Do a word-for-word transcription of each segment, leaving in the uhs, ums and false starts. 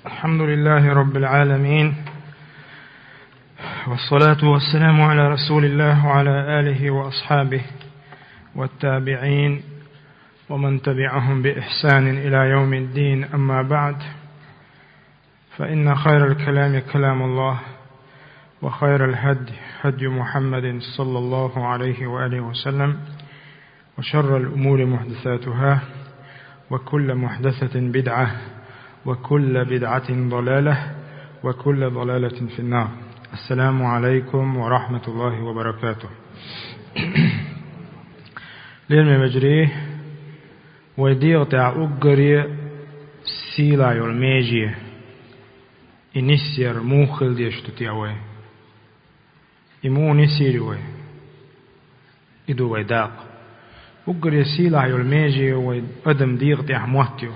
الحمد لله رب العالمين، والصلاة والسلام على رسول الله وعلى آله وأصحابه والتابعين ومن تبعهم بإحسان إلى يوم الدين. أما بعد، فإن خير الكلام كلام الله، وخير الهدي هدي محمد صلى الله عليه وآله وسلم، وشر الأمور محدثاتها، وكل محدثة بدعة، وكل بدعة ضلالة، وكل ضلالة في النار. السلام عليكم ورحمة الله وبركاته. لين مجري ويديغ تاع أقري سيلا يولميجي إنسير موخل ديشتو تيعوي إمو نسيري إدو ويداق أقري سيلا يولميجي ويدم ديغ تاع مواتيو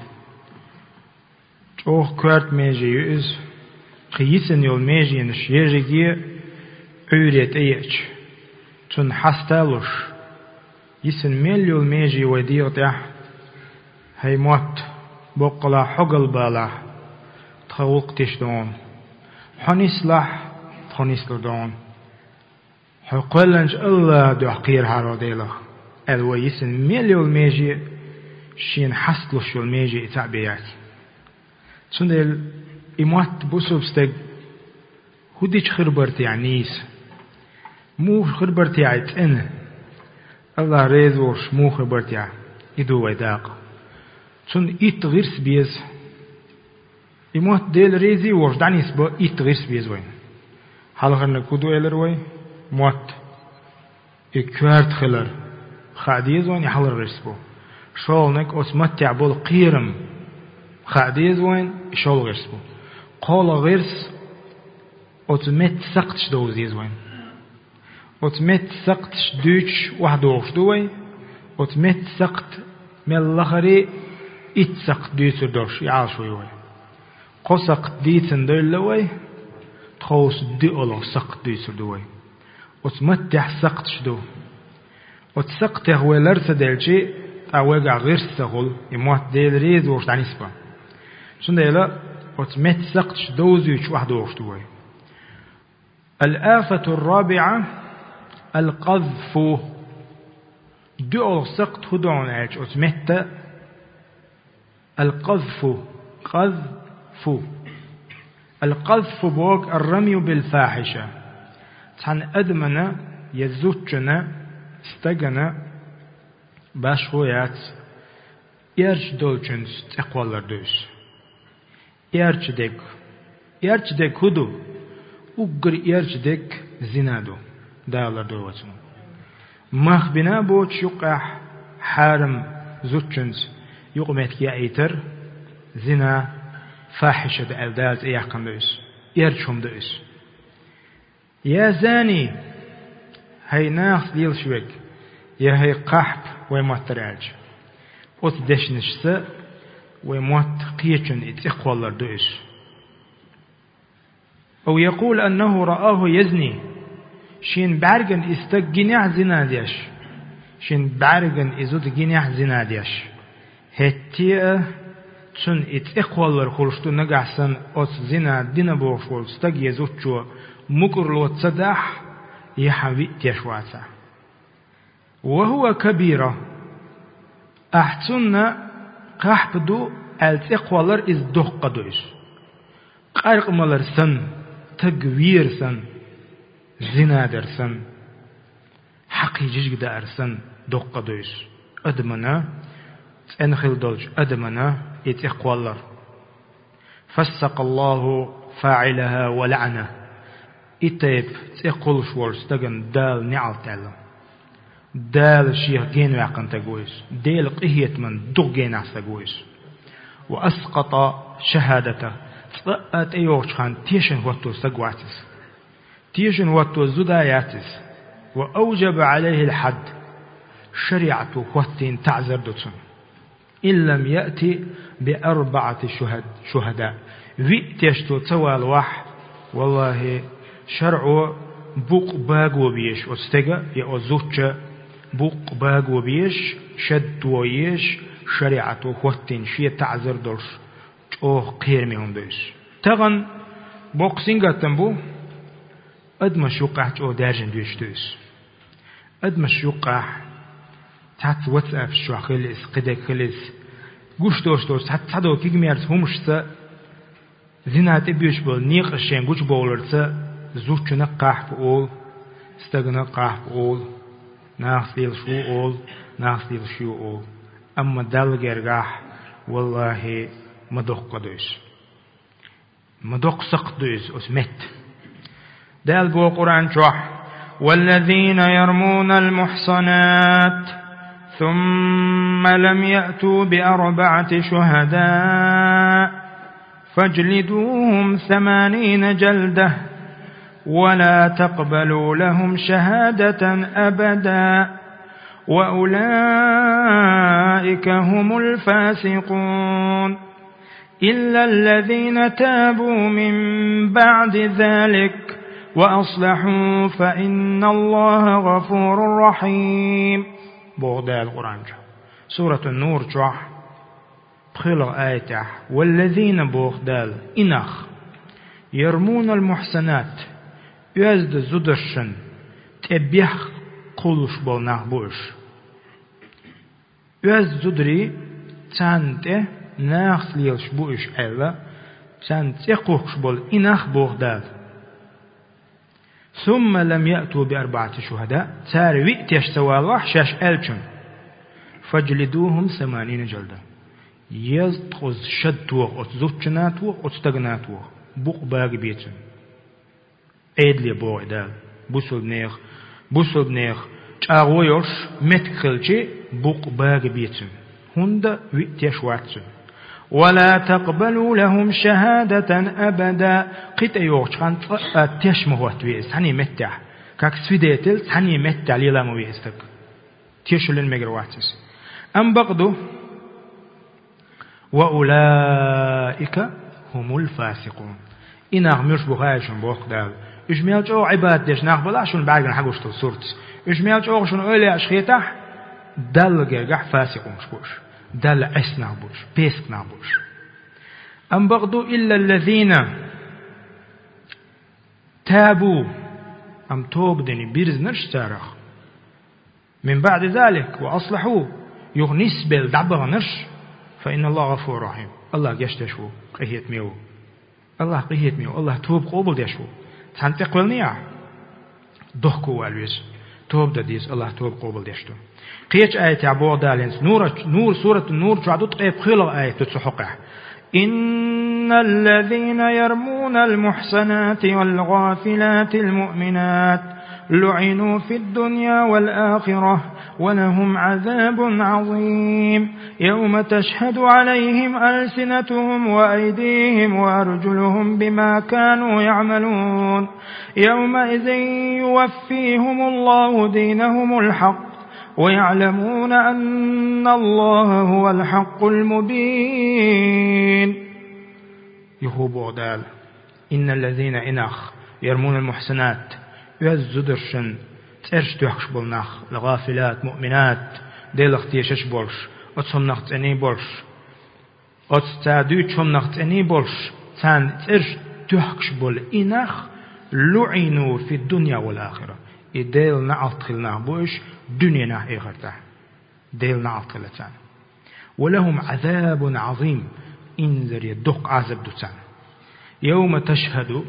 أوه كوارت ميجي يؤز قيسن يول ميجي نشيرجي عوريت ايش تن حستالوش يسن ميل يول ميجي ويديغتح هاي موت بقلا حقل بالا تخوق تشدون حنيسلح تخنيسلو دون حقلنج الله دو حقير هارو ديلخ الو يسن ميل يول ميجي شين حستلوش يول ميجي اتعبيات سندل إموات بوسوبستك هديش خربرتي عنيس مو خربرتي عيت إن الله ريزوش مو خربرتي إدو ويداق سن إيت غيرس بيز إموات ديل ريزي وش دعنيس با إيت غيرس بيز وين حالخرنا كودو إلر وين موات إكوارت خلر خاديز وين يحلر غيرس بو شولنك أسمتع بول قيرم خاديز وين شول غيرس بو قال غيرس أتمت سقطش دوزيز وين أتمت سقطش دوش وحدوش دوي أتمت سقط ملخري إت سقط دوش دوش يعاشوي وي قسق ديتن دول لوي تخوص دئلو سقط دوش دوي أتمت تح سقطش دو أتسقط هو لرس دلشي أوجع غيرس سغل يموت ديل ريز وش دعنيسبا شن ديلا وتمت سقطش دوزيش وحدوش دوي. الآفة الرابعة القذف دول سقط هدون عيش وتمت القذف قذف القذف بوك الرمي بالفاحشة تحن أدمنا يزوجنا استجنا باشويات يرش دولشنس تقوالر دوش يرشدك يرشدك هدو وقر يرشدك زنادو دالر دوتنو مخ بنا بوش يقع حارم زوتشنس يقمت يا ايتر زنا فاحشة الدالت ايحكم دوش يرشهم دوش يا زاني هاي ناس ديل شوك يا هاي قحب ويمترعج وتدشنشس وموت قيتشن اتقوالر دوش أو يقول أنه رآه يزني شين بارغن استق جناح زنا ديش شين بارغن ازود جناح زنا ديش هتيا تون اتقوالر خلشتو نقحسن أس زنا دينا بوشول استق يزودشو مكرلو تصدح يحوي تيشواتا وهو كبيرة أحسن قحبدو التقوالر إز دقة دوش قارق مالر سن تقوير سن زنا در سن حقيجيج دار سن دقة دوش أدمنا انخل دولش أدمنا يتقوالر فسق الله فاعلها ولعنه إتيب تقول شورس تقن دال نعال تعلم دال شيخ جين وعقن تقويس ديل قهيت من دق جين عستقويس وأسقط شهادته فأت أيوش خان تيشن واتو سقواتس تيشن واتو زداياتس وأوجب عليه الحد شريعته واتين تعزر دوتسن إن لم يأتي بأربعة شهد شهداء ويتشتو توال واح والله شرعه بوق باقو بيش واستقى يأوزوتش بوق باقو بيش شد ويش شريعته واتين شي تعزر دوش أوه قير ميون دوش تغن بوقسينغتن بو أدمش يقع أو دارجن دوشتوس أدمش يقع تحت واتساب شو خلص قدك خلص قوش دوش دوش تحت تحدو كيجميرت همش سا زينات بيوش بول نيق الشين قوش بولرت زوج نقح بقول استغنى قح بقول ناس ليل شو قول ناس ليل شو قول أما دل جرجح والله مدق قدوس مدق سقدوس أسمت دل بو قرآن شوح والذين يرمون المحصنات ثم لم يأتوا بأربعة شهداء فاجلدوهم ثمانين جلدة ولا تقبلوا لهم شهادة أبدا وأولئك هم الفاسقون إلا الذين تابوا من بعد ذلك وأصلحوا فإن الله غفور رحيم. بغداد القرآن سورة النور جح بخلق آية والذين بغداد إنخ يرمون المحسنات يزد زدرشن تبيخ قولش بولناخ بوش يزد زدري تانت ناخ ليلش بوش ألا تانت يقوش بول إنخ بغداد ثم لم يأتوا بأربعة شهداء تاروي تشتوى الله شاش ألشم فاجلدوهم ثمانين جلدة يزتخذ شدوه أتزوجناتوه أتستغناتوه بوق باق بيتن عيد لي بوق دال بوسل بنيخ بوسل بنيخ تاغويوش متخلشي بوق باق بيتن هند ويتيش واتسن ولا تقبلوا لهم شهادة أبدا قيت أيوغش خان تيش مهوت ويس هني متع كاك سويديتل هني متع ليلا مويستك تيش لين مجرواتس أم بقدو وأولئك هم الفاسقون إن أغمرش بخايشون بوخ دال إجميل جو عباد ديش ناقبلاشون بعدين حقوش تصورت إجميل جو شون أولي أشخيتح دل جرجح فاسقون شبوش دل عس نابوش بيسك نابوش أم بغضو إلا الذين تابوا أم توب دني بيرز نرش من بعد ذلك وأصلحوا يغنس بالدعبغ نرش فإن الله غفور رحيم الله يشتشو قهيت ميو الله قهيت ميو الله توب قبل ديشو تنتقل نيا دخكو والويس توب دديس الله توب قبل ديشتو قيش آية عبور دالينس نور نور سورة النور جعدو تقيب خلق آية تتسحقه إن الذين يرمون المحسنات والغافلات المؤمنات لعنوا في الدنيا والآخرة ولهم عذاب عظيم يوم تشهد عليهم ألسنتهم وأيديهم وأرجلهم بما كانوا يعملون يومئذ يوفيهم الله دينهم الحق ويعلمون أن الله هو الحق المبين. يهوب دال إن الذين إنخ يرمون المحسنات يزدرشن ترش تحش بولنخ الغافلات مؤمنات ديل اختيشش بولش أتصم تاني بولش أتستادو تشم تاني بولش تان ترش تحش بول إنخ لعنوا في الدنيا والآخرة إديل نعطلنا بوش دنيا آخرته ديل نعطلتان ولهم عذاب عظيم إنذر يدق عذاب دوتان يوم تشهد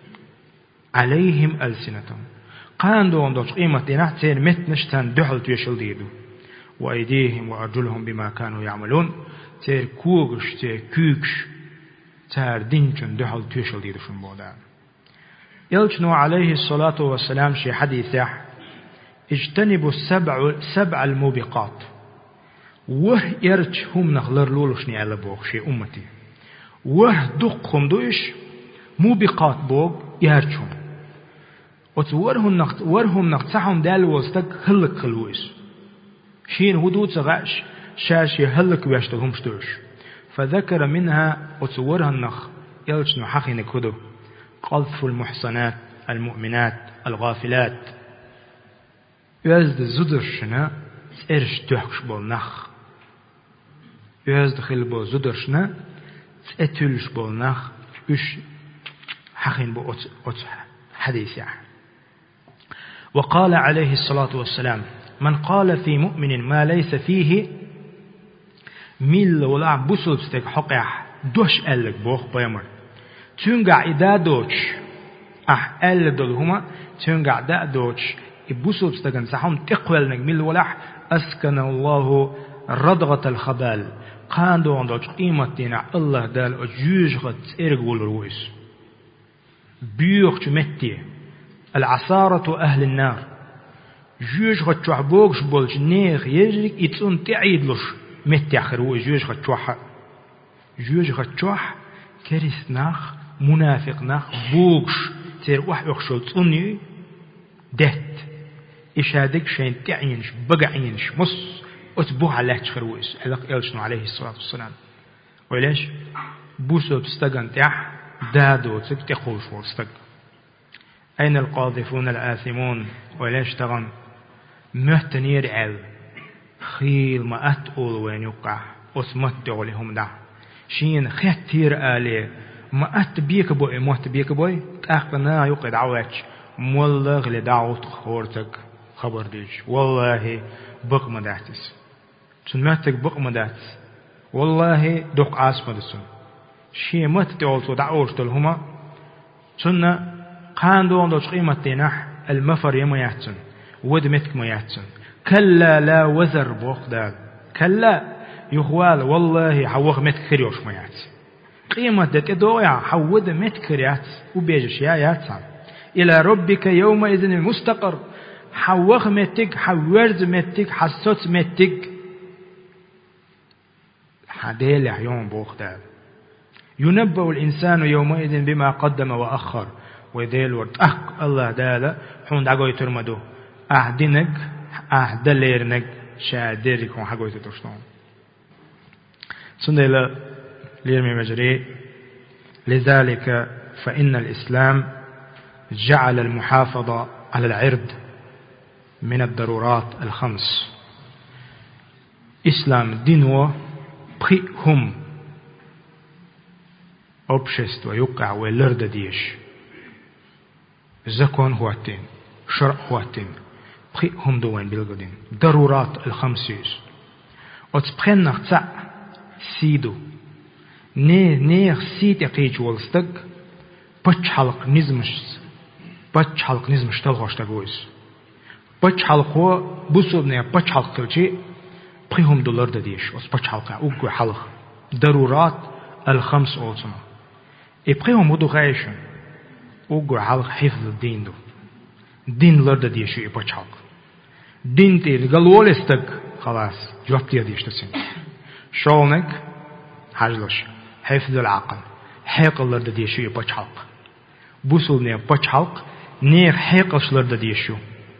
عليهم ألسنتهم قاندون دوش قيمة نحتين متنشتان دحل تيشل ديدو وأيديهم وأرجلهم بما كانوا يعملون تير كوغش تير كوغش تير دينشن دحل تيشل ديدو شن بودان يلجنو عليه الصلاة والسلام شي حديثة اجتنبوا السبع سبع الموبقات وه يرج هم نخلر لولشني على بوغ شي أمتي وه دقهم دوش موبقات بوغ يرجهم وتورهم نقط ورهم نقطعهم دال وستك هلك خلويس شين هدوء تغاش شاش يهلك ويشتغلهم شتوش فذكر منها وتصورها النخ يلجنو حقين كدو قذف المحصنات المؤمنات الغافلات يزد زدرشنا ترش تحكش بول نخ يزد خل بول زدرشنا تأتلش بول نخ اش حقين بو أت حديث يعني. وقال عليه الصلاة والسلام: من قال في مؤمن ما ليس فيه ميل ولا بوسل بستك حقيح دوش ألك بوخ بيمر تنقع إدا دوش أح أل دلهما تنقع دا دوش بوسل بستكن سحهم تقبل ميل ولا أسكن الله ردغة الخبال قاندو عندك قيمة دينا الله دال أجوج غد إرغول الرويس بيوخ تمتي العصارة أهل النار جوج غد تحبوغش بولج نيخ يجرك يتسون تعيدلش متي آخر جوج غد تحب جوج غد تحب كريس ناخ منافق ناخ بوغش تير وح يخشل تسوني دهت إشادك شين تعينش بقعينش مص أتبوه على تخرويس ألق إلشنا عليه الصلاة والسلام. وليش بوسو بستغن تح دادو تبتقوش ورستغ. أين القاذفون الآثمون؟ وليش تغن مهتنير عل خيل ما أتقول وين يقع أسمتعوا لهم دا شين خيتير آلي ما أتبيك بوي مهتبيك بوي تأخذنا يقعد عواج مولغ لدعوت خورتك خبر ديج والله بق مداتس سنمتك بق مداتس والله دق عاصم دسون شيء مت تقول دعوش تلهما سنة قاندون دوش قيمة تنح المفر يما يحسن ودمتك ما يحسن كلا لا وزر بوق دال كلا يخوال والله حوخ متك خريوش ما يحسن قيمة دت دويا حود متك خريات وبيجش يا يحسن إلى ربك يومئذ المستقر حوخ متك حورز متك حسوت متك حديل يوم بوق دال ينبأ الإنسان يومئذ بما قدم وأخر وذيل ورد أخ الله دالا حون دعوه يترمدو أهدينك أهدليرنك شاديرك وحقوه يترشنون سندل ليرمي مجري لذلك فإن الإسلام جعل المحافظة على العرض من الضرورات الخمس. إسلام دينو بخيهم أبشست ويقع ولرد ديش زكون هواتين شرع هواتين بخيهم دوين بالقدين ضرورات الخمسيس وتبخين نختصع سيدو نيه نيه سيد يقيج والستق بچ حلق نزمش بچ حلق نزمش تلغوش تقويس بچ حلقو بسوبنيا بچ حلق تلجي بخيهم دولار دديش وس بچ حلقا اوغو حلق ضرورات الخمس أولسنا إبخيهم هدو غايشن اوغو حلق حفظ الدين دو دين لرد ديشو إبچ حلق دين تير قالوا لستق خلاص جواب تير ديش تسين شولنك حجلش حفظ العقل حيق لرد ديشو إبچ حلق بوصلني إبچ حلق نير حيقش لرد ديشو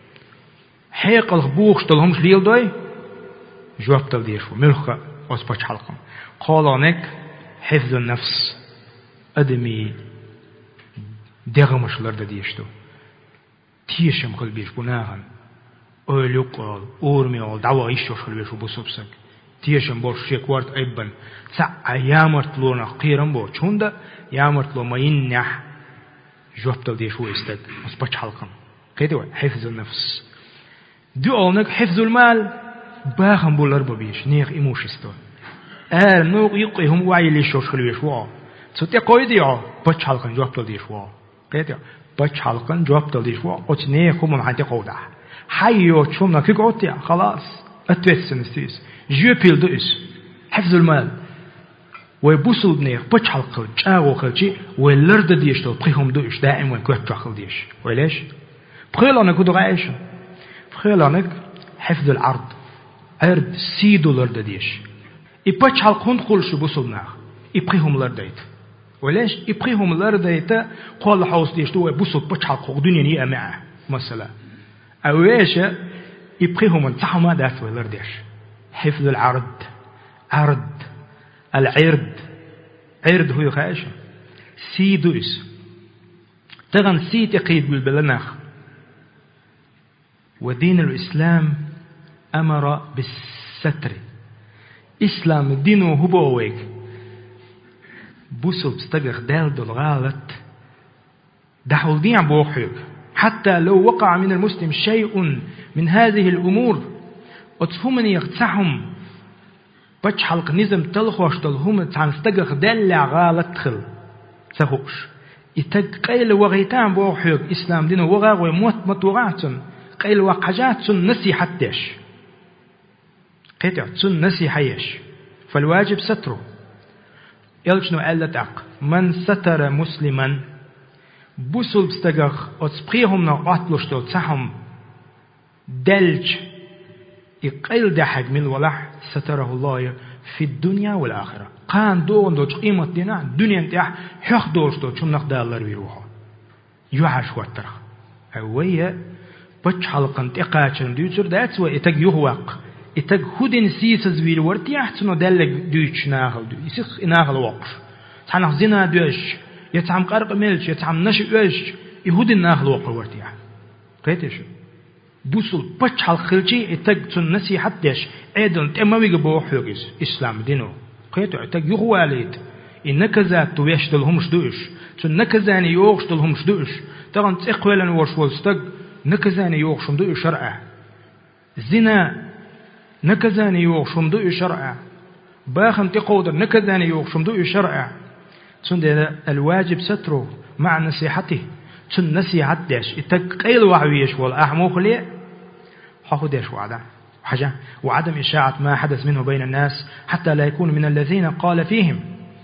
حيق البوخش تلهمش ليل دوي جواب تل ديشو ملخة وس بچ حلقم قالانك حفظ النفس أدمي دغمش لرد ديشتو تيشم قلبيش بناغن أول يقال أورمي أول دعوة إيشوش قلبيشو بصبسك تيشم بوش شيك وارد أيبن سا يامرت لونا قيرم بو چوندا يامرت لو ما ينح جواب تل ديشو استد وس بچ حلقم قيدوا حفظ النفس دو أولنك حفظ المال باخم بولر ببيش نيغ إيموش استو آل نوق يقيهم وعي ليشوش قلبيشو ستي قويدي بچ حلقن جواب تل ديشو قيدوا بچ حلقن جواب تل ديشو أتنيه خمم حتى قودا حيو تشومنا كيك أوتيا خلاص أتوسن استيس جو بيل دوس حفظ المال ويبوصل بنير بچ حلقل جاو خلجي ولرد ديش تو بخيهم دوش دائم وكوت تخل ديش وليش بخيلانك ودو غايش بخيلانك حفظ العرض عرض سيدو لرد ديش إي بچ حلقون خلشو بوصل بناخ إي بخيهم لرديت وليش إي بخيهم لرديت قول حوص ديش تو ويبوصل بچ حلقو دنيا نيئة معه مثلا أويش يبقيهم انتحما دات ولرديش حفظ العرض عرض العرض عرض هو يخايش سيدوس تغن سيد يقيد بالبلناخ ودين الإسلام أمر بالستر إسلام دينه هو بويك بوسو بستقر دال دول غالت دحول ديع بوحيك حتى لو وقع من المسلم شيء من هذه الأمور أتفهمني يغتسحهم بچ حلق نظم تلخوش تلهم تنستقق دلع غالت خل سهوش يتق قيل وغيتان بوحيك إسلام دين وغا وموت متوغاتن قيل وقجاتن نسيحة ديش قيتع تن نسيحيش فالواجب ستره يلجنو ألتاق من ستر مسلما بوسل بستقق أتسبقيهم نقاتلوش تل تسحهم دلج يقيل دحق من الولح ستره الله في الدنيا والآخرة قان دون دوش قيمة دينا الدنيا انتاح حق دوش دوش شنق دالر ويروها يوحش واترخ أوية بچ حلقن تقاچن دوچر داتس و اتق يهوق اتق هودين سيسز ويل ورتيح تنو دلق دوچ ناغل دو يسخ ناغل وقش تعنق زنا دوش يتعم قرق ملش يتعم نش اوش يهودين ناغل وقر ورتيح قيتش بوصل بچ حلق خلچي اتق تن نصيحت ديش ايدن تمويغ بوحيوغيس اسلام دينو قيتو اتق يهواليت إنك ذات تويش دلهمش دوش تن نكزاني يوغش دلهمش دوش تغن تقويلن ورش والستق نكزاني يوغشم دو شرعه زنا نكزاني يوغشم دو شرعه باخن تقودر نكزاني يوغشم دو شرعه تند الواجب ستره مع نصيحته تن نصيحت داش التقيل وعويش والأحموخ ليه حاخو داش وعدا حاجة وعدم إشاعة ما حدث منه بين الناس حتى لا يكون من الذين قال فيهم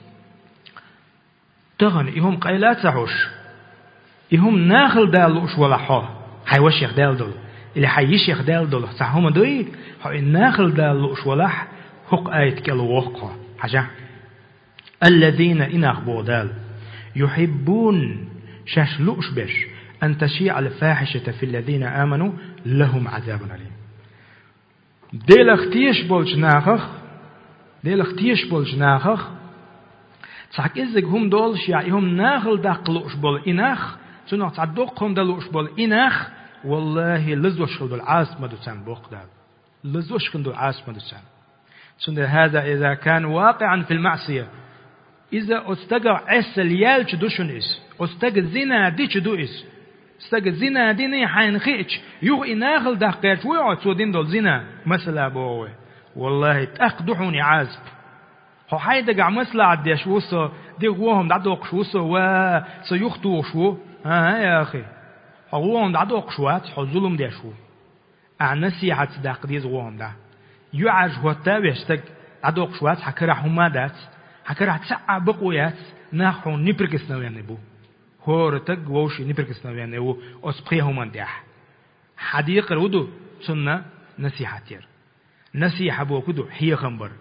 تغن إهم قيلات سحوش إهم ناخل دالوش ولا حاه حيوش يخدال دول اللي حيش يخدال دول صحهم دوي هو الناخل دالوش ولا حق آيت كالو وقع حاجة الذين إناخ بودال يحبون شاشلوش بش أن تشيع الفاحشة في الذين آمنوا لهم عذاب أليم ديل اختيش بولج ناخخ ديل اختيش بولج ناخخ صحك إزق هم دول شيعهم ناخل داقلوش بول إناخ سنة تعدوقهم دلوش بول إناخ والله لزوش خلدو عاصمة دوسان بوق دال لزوش خلدو عاصمة دوسان سنة هذا إذا كان واقعا في المعصية إذا استقع عسل يالش دوشن إس استقع زنا ديش دو إس استقع زنا ديني حين خيش يوغ إناخل داقيرش ويعود سودين دول زنا مثلا بوه والله تأخدحوني عازب هو حيدا قع مثلا عديش وصو دي غوهم دعدوق شوصو وسيخطو شو ها يا أخي هوهم دعدوق شوات هو ظلم دي شو أعنسيحة داق ديز غوهم دا يعج هو التابع استق دعدوق شوات حكرا حمادات حكرا تسعى بقويات ناخو نبركس نويانبو هو رتق ووشي نبركس نويانبو أسبقيه من ديح حديق رودو سنة نسيحة تير نسيحة بوكدو هي خنبر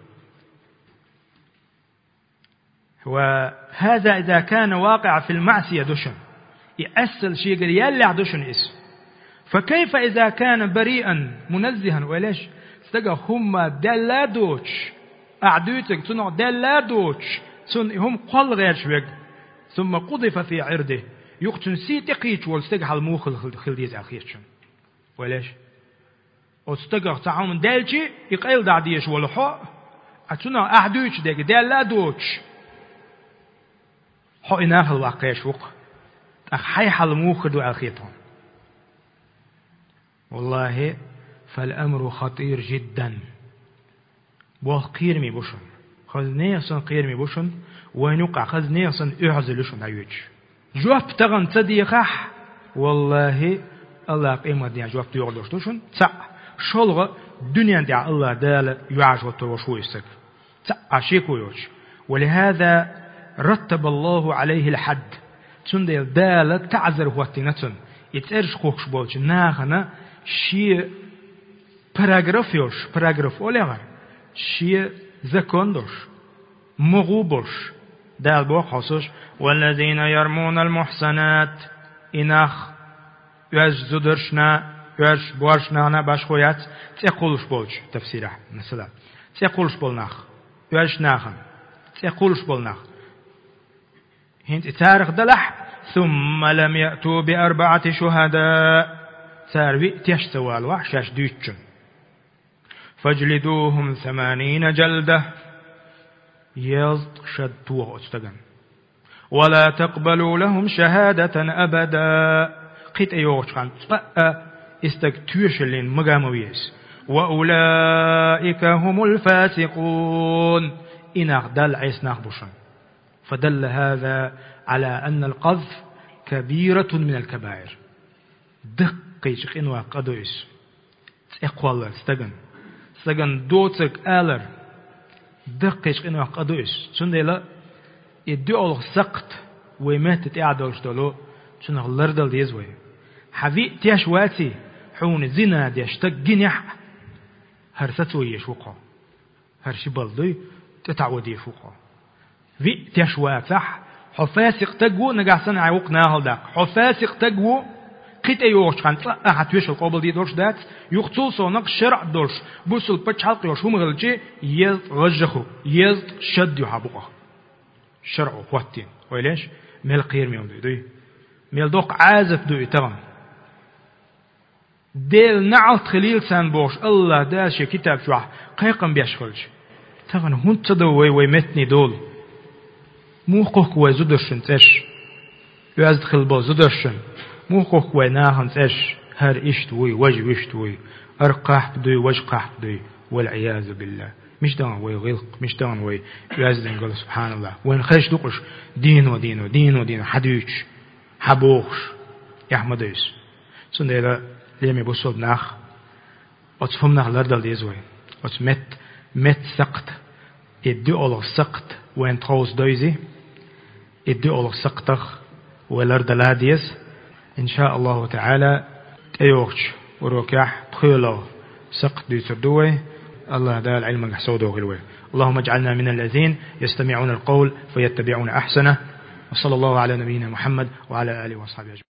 وهذا إذا كان واقع في المعصية دشن يأسل شيء قال يلع دشن اسم فكيف إذا كان بريئا منزها وليش استقى هم دلادوش أعدوتك تنع دلادوش تن هم قل غير شوك ثم قذف في عرضه يقتن سيتقيش واستقى الموخ الخلديز أخيرشن وليش استقى تعاون دالشي يقيل دعديش والحق أتنع أعدوش ديك دلادوش هو إناخ الواقع شوق أخ حي حل موخد وأخيطهم والله فالأمر خطير جدا وقيرمي بوشن خذ نيسن قيرمي بوشن ونقع خذ نيسن أعزلشن عيوج جواب تغن تديخح والله الله قيمة دي جواب تيغلوشتوشن تسع شلغ دنيا دي الله دال يعج وتروشو يسك تسع شيكو يوش ولهذا رتب الله عليه الحد تندل دالة تعذر وقتنتن يترش خوش بولش ناخنا شيء باراغرافيوش باراغراف أوليغر شيء زكوندوش مغوبوش دال بو خصوش والذين يرمون المحسنات إناخ ياج زدرشنا ياج بوارشنا باش خويات تيقولش بولش تفسيره مثلا تيقولش بولناخ ياج ناخن تيقولش بولناخ هنت تاريخ دلح ثم لم يأتوا بأربعة شهداء ساروي تيش سوال وحشاش ديتشن فاجلدوهم ثمانين جلدة يزد شدتوه أستغن ولا تقبلوا لهم شهادة أبدا قيت أيوغش خان طأ استكتوشلين مغامويس وأولئك هم الفاسقون إناغ دل عيس ناخبوشن. فدل هذا على أن القذف كبيرة من الكبائر. دقيش إنوا قدويس اقوال استغن استغن دوتك آلر دقيش إنوا قدويس سندلا يدعو سقط ومات تعدلش دلو شنو لردل ديزوي حبي تيشواتي حون زنا ديشتق جنح هرستوي يشوقه هرشي بلدي تتعودي فوقه في تيشوات صح حفاسق تجو نجحسن عوقنا هالدق حفاسق تجو قيت أيوش كان أحد ويش القبل دي دورش دات يقتل صنق شرع دورش بوصل بتشحق يوش هم غلجي يز رجخو يز شد يحبقه شرعه وقتين وليش ميل قير ميوم دوي دوي ميل دوق عازف دوي تمام ديل نعت خليل سان بوش الله داشي كتاب شوح قيقم بيشخلج تمام هون تدوي ويمتني دول موقوك وزدرشن تش يازد خلبو زدرشن موقوك وناهن تش هر اشتوي وج وشتوي ارقاح بدوي وجقاح بدوي والعياذ بالله مش دان وي غلق مش دان وي يازدن قال سبحان الله وين خيش دوقش دين ودين ودين ودين حديش حبوخش يحمديس سندلا ليمي بوصل ناخ وتفهم ناخ لردل ديزوي وتمت مت سقط يدي أول سقط وين تروس دويزي يدي أول سقطخ ولردل ديز إن شاء الله تعالى تيوخش وروكيح تخيلو سقط ديتر دوي الله دال علم حسود وغلوه. اللهم اجعلنا من الذين يستمعون القول فيتبعون أحسنه. وصلى الله على نبينا محمد وعلى آله وصحبه أجمعين.